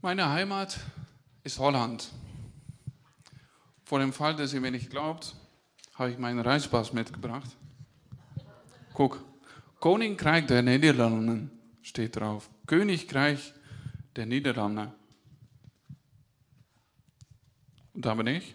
Meine Heimat ist Holland. Vor dem Fall, dass ihr mir nicht glaubt, habe ich meinen Reispass mitgebracht. Guck, Koninkrijk der Niederlanden steht drauf. Königreich der Niederlande. Und da bin ich.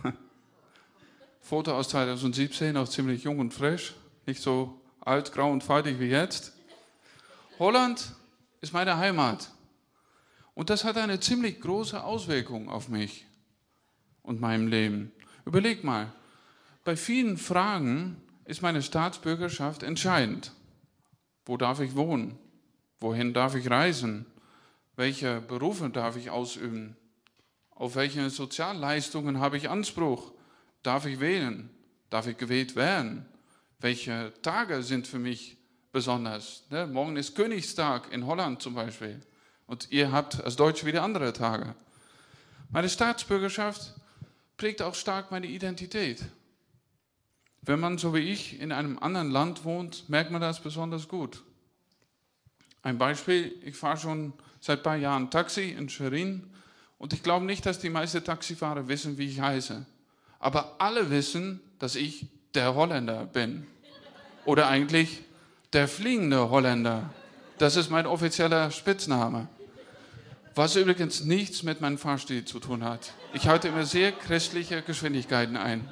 Foto aus 2017, noch ziemlich jung und frisch. Nicht so alt, grau und faltig wie jetzt. Holland ist meine Heimat. Und das hat eine ziemlich große Auswirkung auf mich und meinem Leben. Überleg mal, bei vielen Fragen ist meine Staatsbürgerschaft entscheidend. Wo darf ich wohnen? Wohin darf ich reisen? Welche Berufe darf ich ausüben? Auf welche Sozialleistungen habe ich Anspruch? Darf ich wählen? Darf ich gewählt werden? Welche Tage sind für mich besonders? Morgen ist Königstag in Holland zum Beispiel. Und ihr habt als Deutsche wieder andere Tage. Meine Staatsbürgerschaft prägt auch stark meine Identität. Wenn man, so wie ich, in einem anderen Land wohnt, merkt man das besonders gut. Ein Beispiel, ich fahre schon seit ein paar Jahren Taxi in Schwerin und ich glaube nicht, dass die meisten Taxifahrer wissen, wie ich heiße. Aber alle wissen, dass ich der Holländer bin. Oder eigentlich der fliegende Holländer. Das ist mein offizieller Spitzname. Was übrigens nichts mit meinem Fahrstil zu tun hat. Ich halte immer sehr christliche Geschwindigkeiten ein.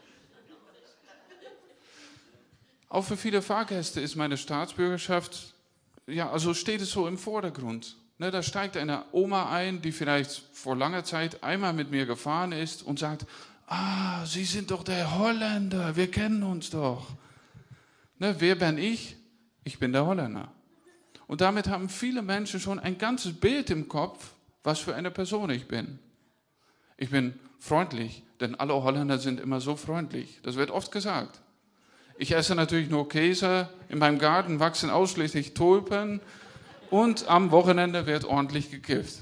Auch für viele Fahrgäste ist meine Staatsbürgerschaft, steht es so im Vordergrund. Da steigt eine Oma ein, die vielleicht vor langer Zeit einmal mit mir gefahren ist und sagt, Sie sind doch der Holländer, wir kennen uns doch. Wer bin ich? Ich bin der Holländer. Und damit haben viele Menschen schon ein ganzes Bild im Kopf, was für eine Person ich bin. Ich bin freundlich, denn alle Holländer sind immer so freundlich. Das wird oft gesagt. Ich esse natürlich nur Käse, in meinem Garten wachsen ausschließlich Tulpen und am Wochenende wird ordentlich gekifft.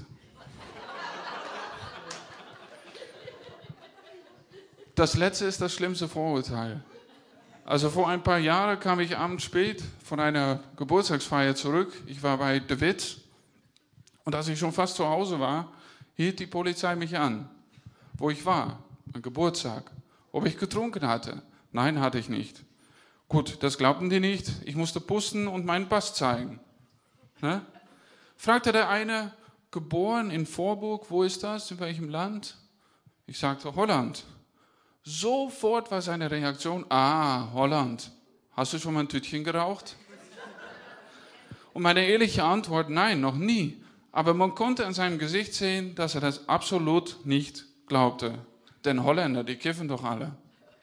Das letzte ist das schlimmste Vorurteil. Also vor ein paar Jahren kam ich abends spät von einer Geburtstagsfeier zurück. Ich war bei De Witt und als ich schon fast zu Hause war, hielt die Polizei mich an. Wo ich war, mein Geburtstag, ob ich getrunken hatte. Nein, hatte ich nicht. Gut, das glaubten die nicht. Ich musste pusten und meinen Pass zeigen. Fragte der eine, geboren in Voorburg, wo ist das, in welchem Land? Ich sagte, Holland. Sofort war seine Reaktion, Holland. Hast du schon mal ein Tütchen geraucht? Und meine ehrliche Antwort, nein, noch nie. Aber man konnte an seinem Gesicht sehen, dass er das absolut nicht glaubte. Denn Holländer, die kiffen doch alle.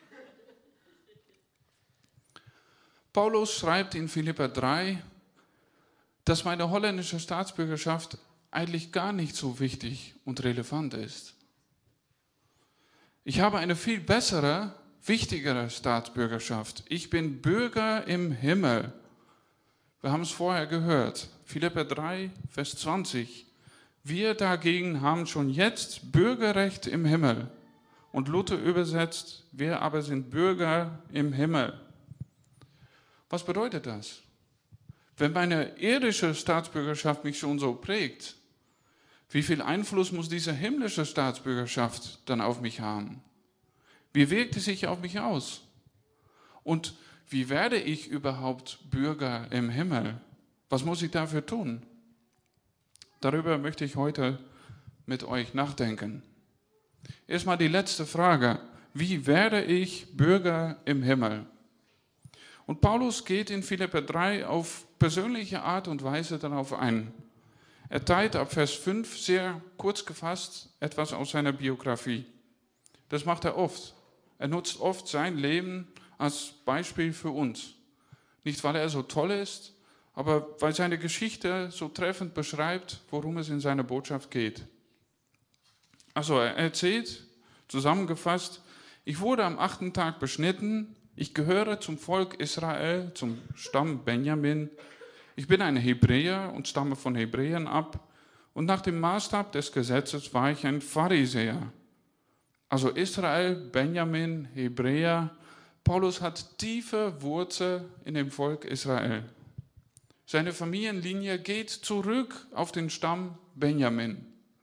Paulus schreibt in Philipper 3, dass meine holländische Staatsbürgerschaft eigentlich gar nicht so wichtig und relevant ist. Ich habe eine viel bessere, wichtigere Staatsbürgerschaft. Ich bin Bürger im Himmel. Wir haben es vorher gehört. Philipper 3, Vers 20. Wir dagegen haben schon jetzt Bürgerrecht im Himmel. Und Luther übersetzt, wir aber sind Bürger im Himmel. Was bedeutet das? Wenn meine irdische Staatsbürgerschaft mich schon so prägt, wie viel Einfluss muss diese himmlische Staatsbürgerschaft dann auf mich haben? Wie wirkt es sich auf mich aus? Und wie werde ich überhaupt Bürger im Himmel? Was muss ich dafür tun? Darüber möchte ich heute mit euch nachdenken. Erstmal die letzte Frage. Wie werde ich Bürger im Himmel? Und Paulus geht in Philipper 3 auf persönliche Art und Weise darauf ein. Er teilt ab Vers 5 sehr kurz gefasst etwas aus seiner Biografie. Das macht er oft. Er nutzt oft sein Leben als Beispiel für uns. Nicht, weil er so toll ist, aber weil seine Geschichte so treffend beschreibt, worum es in seiner Botschaft geht. Also er erzählt, zusammengefasst, ich wurde am 8. Tag beschnitten, ich gehöre zum Volk Israel, zum Stamm Benjamin. Ich bin ein Hebräer und stamme von Hebräern ab. Und nach dem Maßstab des Gesetzes war ich ein Pharisäer. Also Israel, Benjamin, Hebräer. Paulus hat tiefe Wurzeln in dem Volk Israel. Seine Familienlinie geht zurück auf den Stamm Benjamin.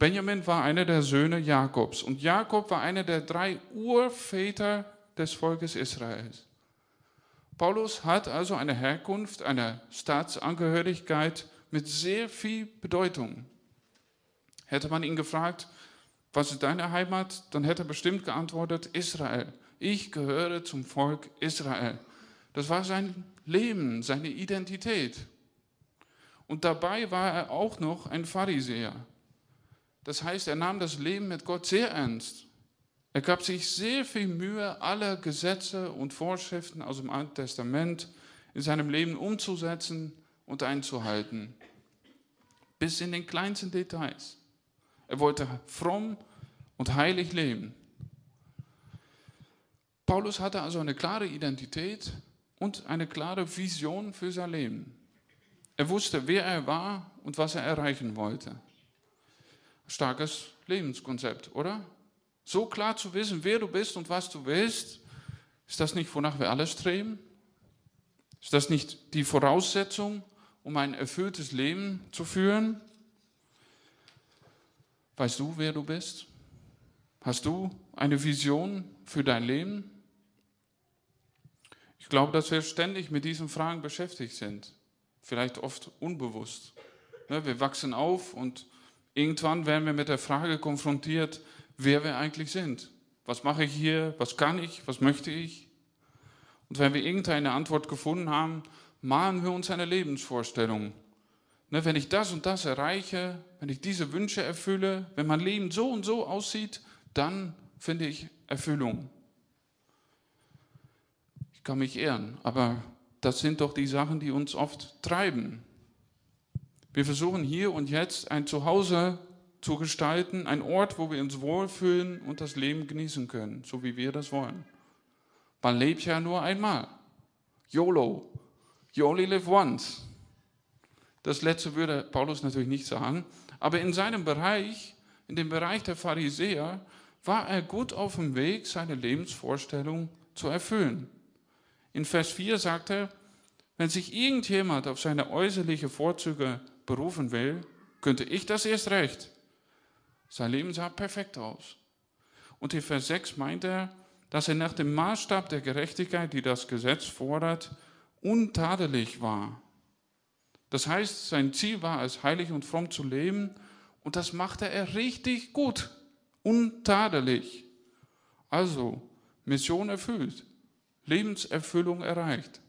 Benjamin war einer der Söhne Jakobs und Jakob war einer der 3 Urväter des Volkes Israels. Paulus hat also eine Herkunft, eine Staatsangehörigkeit mit sehr viel Bedeutung. Hätte man ihn gefragt, was ist deine Heimat, dann hätte er bestimmt geantwortet, Israel. Ich gehöre zum Volk Israel. Das war sein Leben, seine Identität. Und dabei war er auch noch ein Pharisäer. Das heißt, er nahm das Leben mit Gott sehr ernst. Er gab sich sehr viel Mühe, alle Gesetze und Vorschriften aus dem Alten Testament in seinem Leben umzusetzen und einzuhalten. Bis in den kleinsten Details. Er wollte fromm und heilig leben. Paulus hatte also eine klare Identität und eine klare Vision für sein Leben. Er wusste, wer er war und was er erreichen wollte. Starkes Lebenskonzept, oder? So klar zu wissen, wer du bist und was du willst, ist das nicht, wonach wir alle streben? Ist das nicht die Voraussetzung, um ein erfülltes Leben zu führen? Weißt du, wer du bist? Hast du eine Vision für dein Leben? Ich glaube, dass wir ständig mit diesen Fragen beschäftigt sind. Vielleicht oft unbewusst. Wir wachsen auf und irgendwann werden wir mit der Frage konfrontiert, wer wir eigentlich sind. Was mache ich hier? Was kann ich? Was möchte ich? Und wenn wir irgendeine Antwort gefunden haben, malen wir uns eine Lebensvorstellung. Wenn ich das und das erreiche, wenn ich diese Wünsche erfülle, wenn mein Leben so und so aussieht, dann finde ich Erfüllung. Ich kann mich irren, aber das sind doch die Sachen, die uns oft treiben. Wir versuchen hier und jetzt ein Zuhause zu gestalten, ein Ort, wo wir uns wohlfühlen und das Leben genießen können, so wie wir das wollen. Man lebt ja nur einmal. YOLO. You only live once. Das letzte würde Paulus natürlich nicht sagen, aber in seinem Bereich, in dem Bereich der Pharisäer, war er gut auf dem Weg, seine Lebensvorstellung zu erfüllen. In Vers 4 sagt er, wenn sich irgendjemand auf seine äußerlichen Vorzüge berufen will, könnte ich das erst recht. Sein Leben sah perfekt aus. Und in Vers 6 meint er, dass er nach dem Maßstab der Gerechtigkeit, die das Gesetz fordert, untadelig war. Das heißt, sein Ziel war es, heilig und fromm zu leben, und das machte er richtig gut, untadelig. Also, Mission erfüllt, Lebenserfüllung erreicht.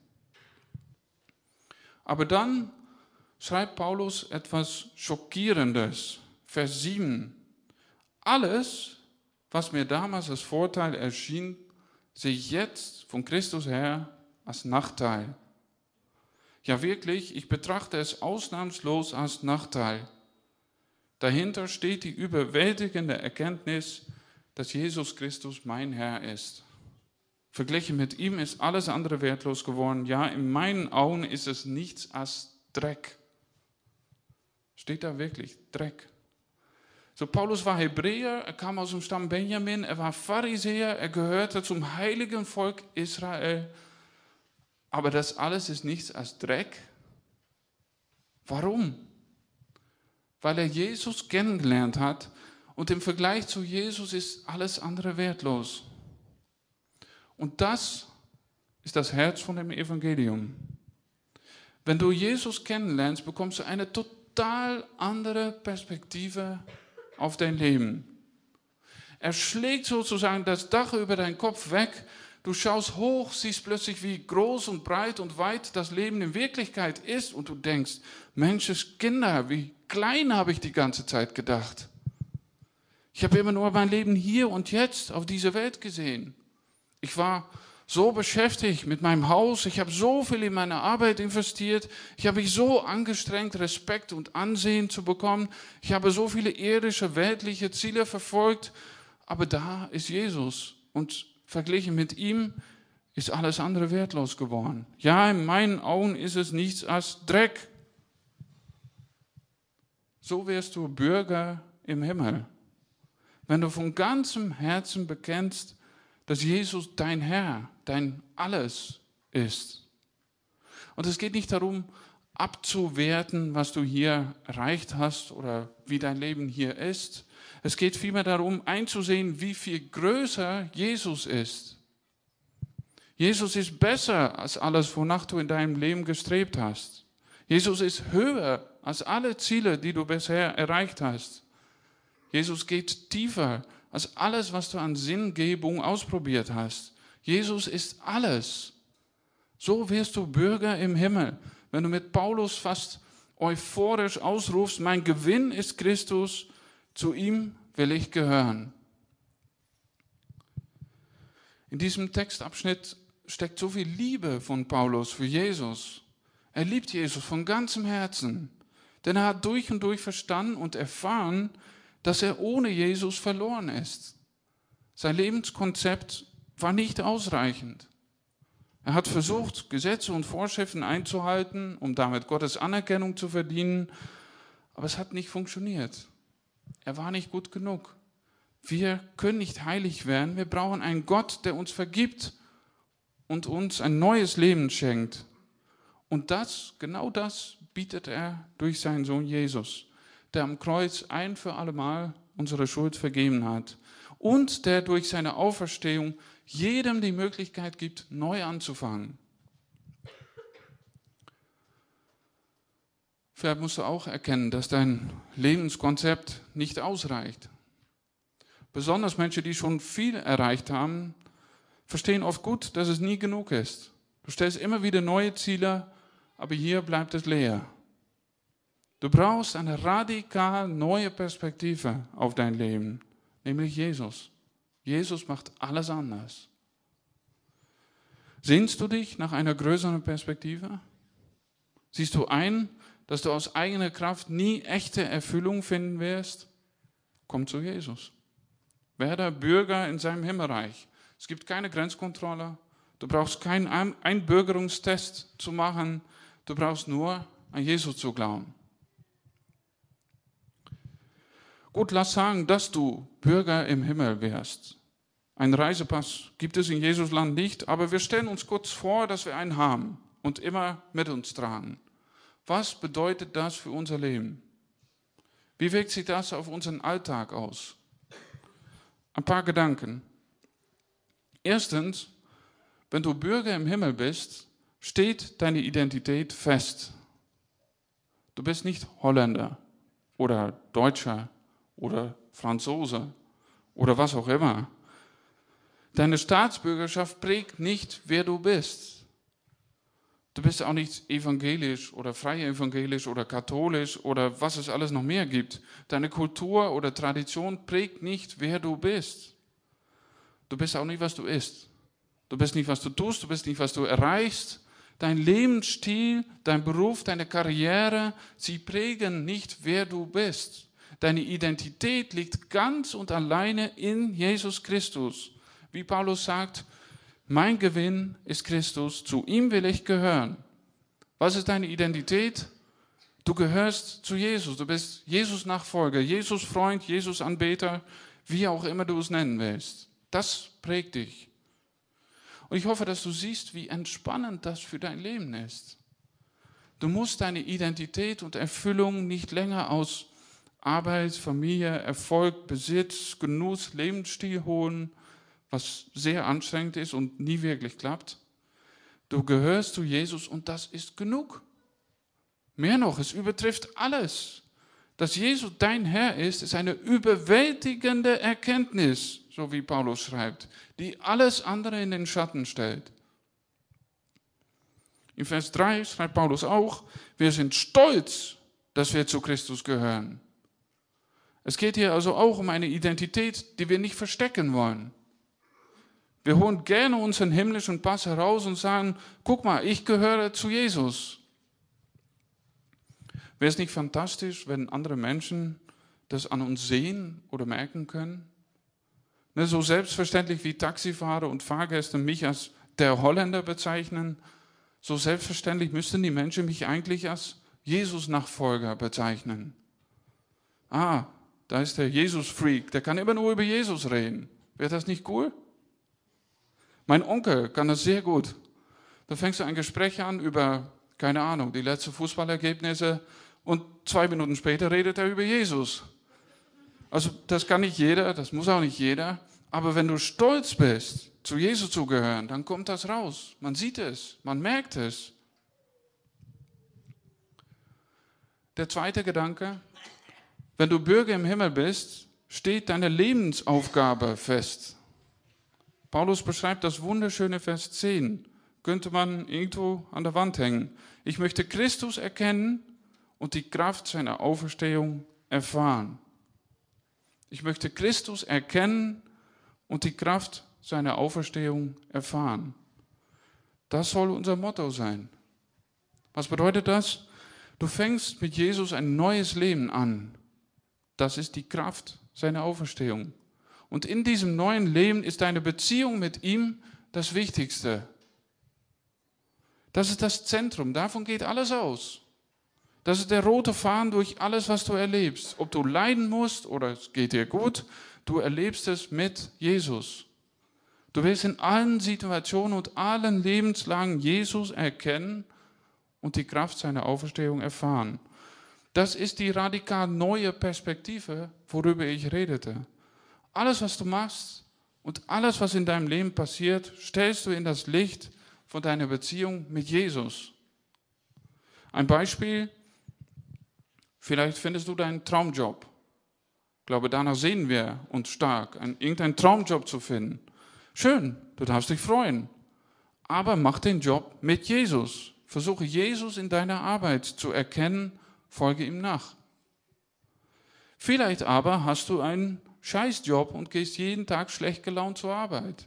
Aber dann schreibt Paulus etwas Schockierendes, Vers 7. Alles, was mir damals als Vorteil erschien, sehe ich jetzt von Christus her als Nachteil. Ja wirklich, ich betrachte es ausnahmslos als Nachteil. Dahinter steht die überwältigende Erkenntnis, dass Jesus Christus mein Herr ist. Verglichen mit ihm ist alles andere wertlos geworden. Ja, in meinen Augen ist es nichts als Dreck. Steht da wirklich, Dreck. So, Paulus war Hebräer, er kam aus dem Stamm Benjamin, er war Pharisäer, er gehörte zum heiligen Volk Israel. Aber das alles ist nichts als Dreck. Warum? Weil er Jesus kennengelernt hat und im Vergleich zu Jesus ist alles andere wertlos. Und das ist das Herz von dem Evangelium. Wenn du Jesus kennenlernst, bekommst du eine total andere Perspektive auf dein Leben. Er schlägt sozusagen das Dach über deinen Kopf weg. Du schaust hoch, siehst plötzlich, wie groß und breit und weit das Leben in Wirklichkeit ist und du denkst, Menschenskinder, wie klein habe ich die ganze Zeit gedacht. Ich habe immer nur mein Leben hier und jetzt auf dieser Welt gesehen. Ich war so beschäftigt mit meinem Haus, ich habe so viel in meine Arbeit investiert, ich habe mich so angestrengt, Respekt und Ansehen zu bekommen, ich habe so viele irdische, weltliche Ziele verfolgt, aber da ist Jesus und verglichen mit ihm ist alles andere wertlos geworden. Ja, in meinen Augen ist es nichts als Dreck. So wirst du Bürger im Himmel. Wenn du von ganzem Herzen bekennst, dass Jesus dein Herr, dein Alles ist. Und es geht nicht darum, abzuwerten, was du hier erreicht hast oder wie dein Leben hier ist. Es geht vielmehr darum, einzusehen, wie viel größer Jesus ist. Jesus ist besser als alles, wonach du in deinem Leben gestrebt hast. Jesus ist höher als alle Ziele, die du bisher erreicht hast. Jesus geht tiefer als alles, was du an Sinngebung ausprobiert hast. Jesus ist alles. So wirst du Bürger im Himmel. Wenn du mit Paulus fast euphorisch ausrufst, mein Gewinn ist Christus, zu ihm will ich gehören. In diesem Textabschnitt steckt so viel Liebe von Paulus für Jesus. Er liebt Jesus von ganzem Herzen, denn er hat durch und durch verstanden und erfahren, dass er ohne Jesus verloren ist. Sein Lebenskonzept war nicht ausreichend. Er hat versucht, Gesetze und Vorschriften einzuhalten, um damit Gottes Anerkennung zu verdienen, aber es hat nicht funktioniert. Er war nicht gut genug. Wir können nicht heilig werden, wir brauchen einen Gott, der uns vergibt und uns ein neues Leben schenkt. Und genau das bietet er durch seinen Sohn Jesus, der am Kreuz ein für allemal unsere Schuld vergeben hat und der durch seine Auferstehung jedem die Möglichkeit gibt, neu anzufangen. Vielleicht musst du auch erkennen, dass dein Lebenskonzept nicht ausreicht. Besonders Menschen, die schon viel erreicht haben, verstehen oft gut, dass es nie genug ist. Du stellst immer wieder neue Ziele, aber hier bleibt es leer. Du brauchst eine radikal neue Perspektive auf dein Leben, nämlich Jesus. Jesus macht alles anders. Sehnst du dich nach einer größeren Perspektive? Siehst du ein, dass du aus eigener Kraft nie echte Erfüllung finden wirst? Komm zu Jesus. Werde Bürger in seinem Himmelreich. Es gibt keine Grenzkontrolle. Du brauchst keinen Einbürgerungstest zu machen. Du brauchst nur an Jesus zu glauben. Gut, lass sagen, dass du Bürger im Himmel wärst. Einen Reisepass gibt es in Jesusland nicht, aber wir stellen uns kurz vor, dass wir einen haben und immer mit uns tragen. Was bedeutet das für unser Leben? Wie wirkt sich das auf unseren Alltag aus? Ein paar Gedanken. Erstens, wenn du Bürger im Himmel bist, steht deine Identität fest. Du bist nicht Holländer oder Deutscher oder Franzose oder was auch immer. Deine Staatsbürgerschaft prägt nicht, wer du bist. Du bist auch nicht evangelisch oder frei evangelisch oder katholisch oder was es alles noch mehr gibt. Deine Kultur oder Tradition prägt nicht, wer du bist. Du bist auch nicht, was du isst. Du bist nicht, was du tust. Du bist nicht, was du erreichst. Dein Lebensstil, dein Beruf, deine Karriere, sie prägen nicht, wer du bist. Deine Identität liegt ganz und alleine in Jesus Christus. Wie Paulus sagt, mein Gewinn ist Christus, zu ihm will ich gehören. Was ist deine Identität? Du gehörst zu Jesus, du bist Jesus-Nachfolger, Jesus-Freund, Jesus-Anbeter, wie auch immer du es nennen willst. Das prägt dich. Und ich hoffe, dass du siehst, wie entspannend das für dein Leben ist. Du musst deine Identität und Erfüllung nicht länger aus Arbeit, Familie, Erfolg, Besitz, Genuss, Lebensstil holen, was sehr anstrengend ist und nie wirklich klappt. Du gehörst zu Jesus und das ist genug. Mehr noch, es übertrifft alles. Dass Jesus dein Herr ist eine überwältigende Erkenntnis, so wie Paulus schreibt, die alles andere in den Schatten stellt. In Vers 3 schreibt Paulus auch, wir sind stolz, dass wir zu Christus gehören. Es geht hier also auch um eine Identität, die wir nicht verstecken wollen. Wir holen gerne unseren himmlischen Pass heraus und sagen, guck mal, ich gehöre zu Jesus. Wäre es nicht fantastisch, wenn andere Menschen das an uns sehen oder merken können? So selbstverständlich wie Taxifahrer und Fahrgäste mich als der Holländer bezeichnen, so selbstverständlich müssten die Menschen mich eigentlich als Jesus-Nachfolger bezeichnen. Ah, da ist der Jesus-Freak, der kann immer nur über Jesus reden. Wäre das nicht cool? Mein Onkel kann das sehr gut. Da fängst du ein Gespräch an über keine Ahnung, die letzten Fußballergebnisse und 2 Minuten später redet er über Jesus. Also das kann nicht jeder, das muss auch nicht jeder, aber wenn du stolz bist, zu Jesus zu gehören, dann kommt das raus. Man sieht es, man merkt es. Der zweite Gedanke, wenn du Bürger im Himmel bist, steht deine Lebensaufgabe fest. Paulus beschreibt das wunderschöne Vers 10. Könnte man irgendwo an der Wand hängen. Ich möchte Christus erkennen und die Kraft seiner Auferstehung erfahren. Ich möchte Christus erkennen und die Kraft seiner Auferstehung erfahren. Das soll unser Motto sein. Was bedeutet das? Du fängst mit Jesus ein neues Leben an. Das ist die Kraft seiner Auferstehung. Und in diesem neuen Leben ist deine Beziehung mit ihm das Wichtigste. Das ist das Zentrum, davon geht alles aus. Das ist der rote Faden durch alles, was du erlebst. Ob du leiden musst oder es geht dir gut, du erlebst es mit Jesus. Du wirst in allen Situationen und allen Lebenslagen Jesus erkennen und die Kraft seiner Auferstehung erfahren. Das ist die radikal neue Perspektive, worüber ich redete. Alles, was du machst und alles, was in deinem Leben passiert, stellst du in das Licht von deiner Beziehung mit Jesus. Ein Beispiel, vielleicht findest du deinen Traumjob. Ich glaube, danach sehen wir uns stark, irgendeinen Traumjob zu finden. Schön, du darfst dich freuen. Aber mach den Job mit Jesus. Versuche Jesus in deiner Arbeit zu erkennen, folge ihm nach. Vielleicht aber hast du einen Scheißjob und gehst jeden Tag schlecht gelaunt zur Arbeit.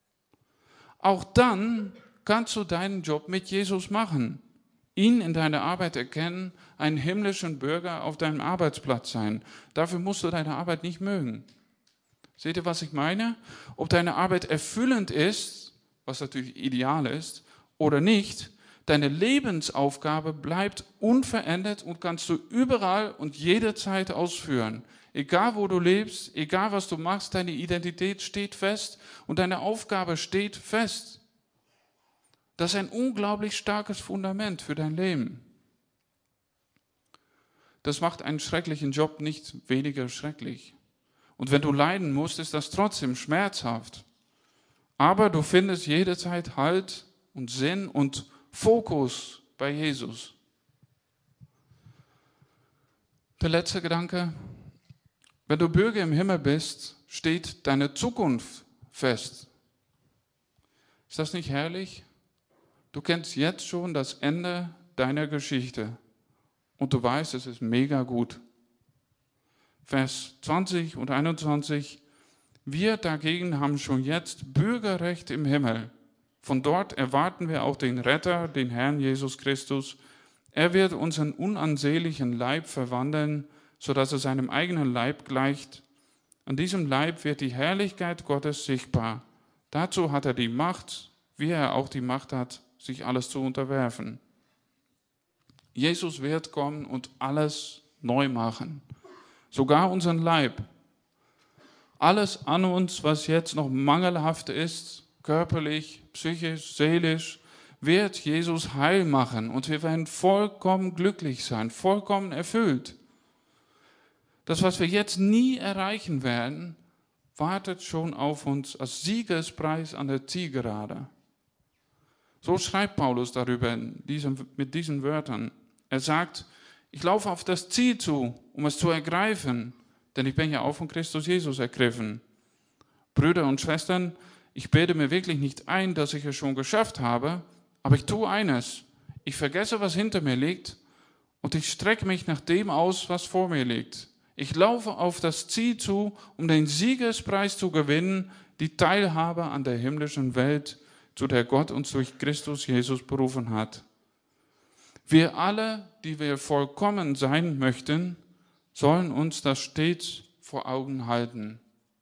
Auch dann kannst du deinen Job mit Jesus machen. Ihn in deiner Arbeit erkennen, einen himmlischen Bürger auf deinem Arbeitsplatz sein. Dafür musst du deine Arbeit nicht mögen. Seht ihr, was ich meine? Ob deine Arbeit erfüllend ist, was natürlich ideal ist, oder nicht, deine Lebensaufgabe bleibt unverändert und kannst du überall und jederzeit ausführen. Egal wo du lebst, egal was du machst, deine Identität steht fest und deine Aufgabe steht fest. Das ist ein unglaublich starkes Fundament für dein Leben. Das macht einen schrecklichen Job nicht weniger schrecklich. Und wenn du leiden musst, ist das trotzdem schmerzhaft. Aber du findest jederzeit Halt und Sinn und Fokus bei Jesus. Der letzte Gedanke. Wenn du Bürger im Himmel bist, steht deine Zukunft fest. Ist das nicht herrlich? Du kennst jetzt schon das Ende deiner Geschichte und du weißt, es ist mega gut. Vers 20 und 21. Wir dagegen haben schon jetzt Bürgerrecht im Himmel. Von dort erwarten wir auch den Retter, den Herrn Jesus Christus. Er wird unseren unansehnlichen Leib verwandeln, sodass er seinem eigenen Leib gleicht. An diesem Leib wird die Herrlichkeit Gottes sichtbar. Dazu hat er die Macht, wie er auch die Macht hat, sich alles zu unterwerfen. Jesus wird kommen und alles neu machen. Sogar unseren Leib. Alles an uns, was jetzt noch mangelhaft ist, körperlich, psychisch, seelisch, wird Jesus heil machen und wir werden vollkommen glücklich sein, vollkommen erfüllt. Das, was wir jetzt nie erreichen werden, wartet schon auf uns als Siegespreis an der Zielgerade. So schreibt Paulus darüber mit diesen Wörtern. Er sagt, ich laufe auf das Ziel zu, um es zu ergreifen, denn ich bin ja auch von Christus Jesus ergriffen. Brüder und Schwestern, ich bilde mir wirklich nicht ein, dass ich es schon geschafft habe, aber ich tue eines. Ich vergesse, was hinter mir liegt und ich strecke mich nach dem aus, was vor mir liegt. Ich laufe auf das Ziel zu, um den Siegespreis zu gewinnen, die Teilhabe an der himmlischen Welt, zu der Gott uns durch Christus Jesus berufen hat. Wir alle, die wir vollkommen sein möchten, sollen uns das stets vor Augen halten.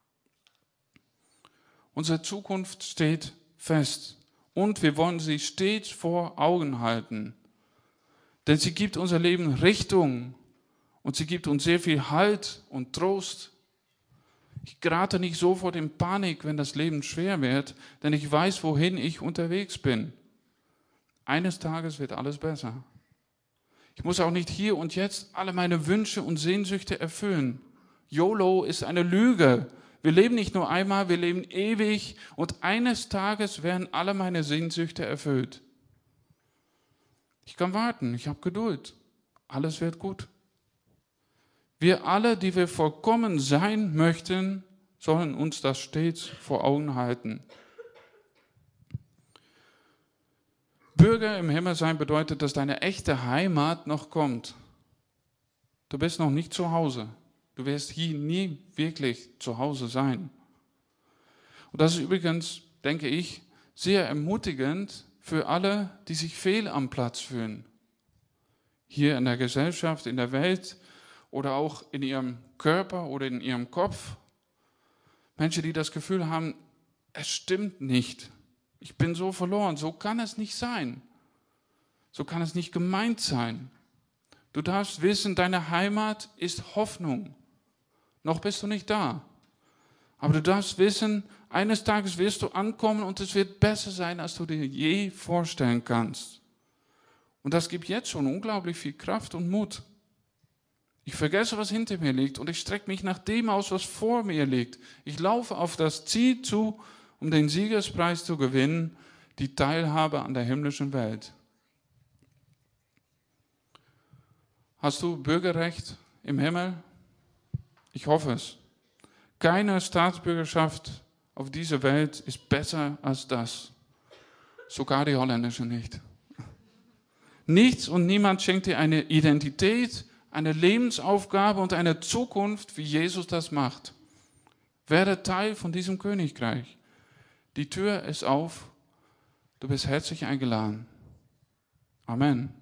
Unsere Zukunft steht fest und wir wollen sie stets vor Augen halten, denn sie gibt unser Leben Richtung und sie gibt uns sehr viel Halt und Trost. Ich gerate nicht sofort in Panik, wenn das Leben schwer wird, denn ich weiß, wohin ich unterwegs bin. Eines Tages wird alles besser. Ich muss auch nicht hier und jetzt alle meine Wünsche und Sehnsüchte erfüllen. YOLO ist eine Lüge. Wir leben nicht nur einmal, wir leben ewig und eines Tages werden alle meine Sehnsüchte erfüllt. Ich kann warten, ich habe Geduld. Alles wird gut. Wir alle, die wir vollkommen sein möchten, sollen uns das stets vor Augen halten. Bürger im Himmel sein bedeutet, dass deine echte Heimat noch kommt. Du bist noch nicht zu Hause. Du wirst hier nie wirklich zu Hause sein. Und das ist übrigens, denke ich, sehr ermutigend für alle, die sich fehl am Platz fühlen. Hier in der Gesellschaft, in der Welt oder auch in ihrem Körper oder in ihrem Kopf. Menschen, die das Gefühl haben, es stimmt nicht. Ich bin so verloren, so kann es nicht sein. So kann es nicht gemeint sein. Du darfst wissen, deine Heimat ist Hoffnung. Noch bist du nicht da. Aber du darfst wissen, eines Tages wirst du ankommen und es wird besser sein, als du dir je vorstellen kannst. Und das gibt jetzt schon unglaublich viel Kraft und Mut. Ich vergesse, was hinter mir liegt und ich strecke mich nach dem aus, was vor mir liegt. Ich laufe auf das Ziel zu, um den Siegespreis zu gewinnen, die Teilhabe an der himmlischen Welt. Hast du Bürgerrecht im Himmel? Ich hoffe es. Keine Staatsbürgerschaft auf dieser Welt ist besser als das. Sogar die holländische nicht. Nichts und niemand schenkt dir eine Identität, eine Lebensaufgabe und eine Zukunft, wie Jesus das macht. Werde Teil von diesem Königreich. Die Tür ist auf. Du bist herzlich eingeladen. Amen.